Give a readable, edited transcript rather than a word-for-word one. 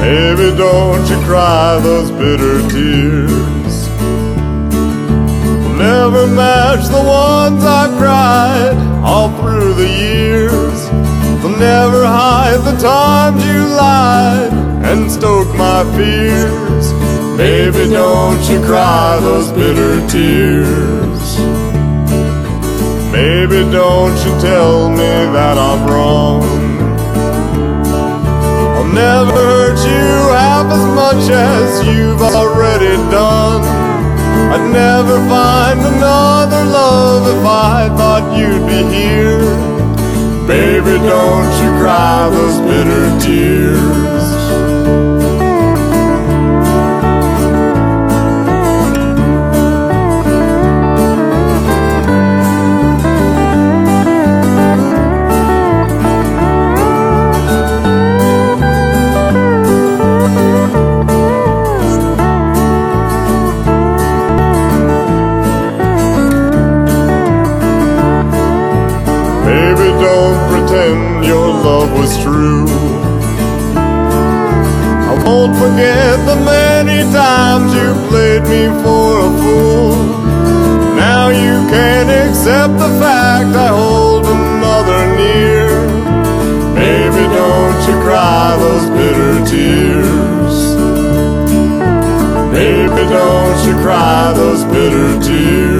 Baby, don't you cry those bitter tears. Will never match the ones I've cried all through the years. They'll never hide the times you lied and stoke my fears. Baby, don't you cry those bitter tears. Baby, don't you tell me that I'm wrong. I'll never hurt you half as much as you've already done. I'd never find another love if I thought you'd be here. Baby, don't you cry those bitter tears. Baby, don't pretend your love was true. I won't forget the many times you played me for a fool. Now you can't accept the fact I hold another near. Baby, don't you cry those bitter tears. Baby, don't you cry those bitter tears.